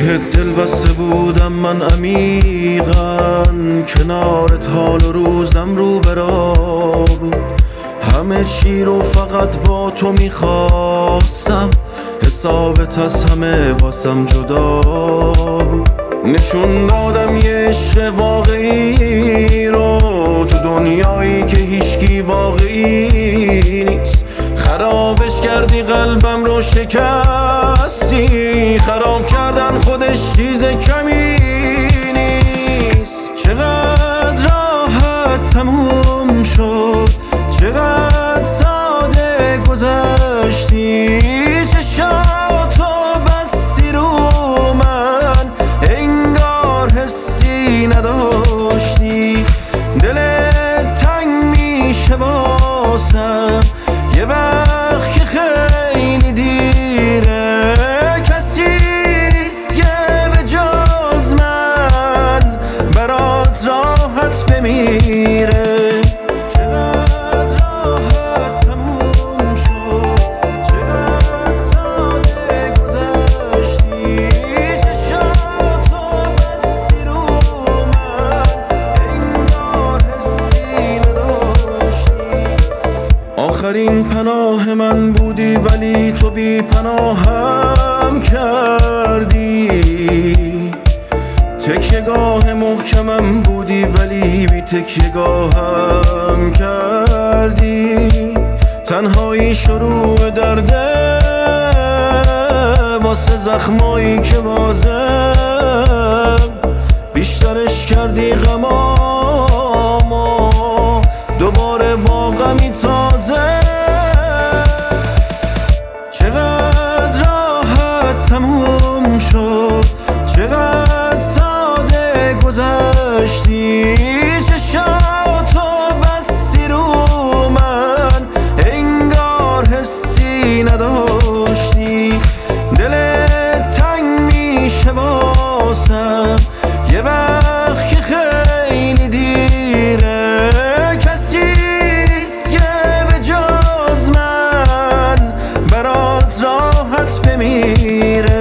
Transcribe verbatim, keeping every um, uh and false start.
بهت دل بسته بودم من عمیقاً، کنارت حال و روزم رو برا بود. همه چی رو فقط با تو میخواستم، حسابت از همه واسم جدا بود. نشون دادم یه عشق واقعی رو تو دنیایی که هیچکی واقعی نیست. خرابش کردی قلبم رو شکستی، خراب کردن خودش چیز کمی نیست. چقدر راحت تموم شد، چقدر ساده گذشتی، چشاتو بستی رو من انگار حسی نداشتی. دلت تنگ میشه واسم یه وقت که خیلی دیره، کسی نیست که به جز من برات راحت بمیره. چقدر راحت تموم شد، چقدر ساده گذشتی، چشاتو بستی رو من انگار حسی نداشتی. آخرین پناه من بودی ولی تو بی پناهم کردی، تکیه‌گاه محکمم بودی ولی بی تکیه‌گاهم کردی. تنهایی شروع درده واسه زخمایی که بازم بیشترش کردی. غمامو دوباره با غمی تازه. چقدر راحت تموم شد، چقدر ساده گذشتی، چشاتو بستی رو من انگار حسی نداشتی. دلت تنگ میشه واسم یه وقت که خیلی دیره، کسی نیست که به جز من برات راحت بمیره.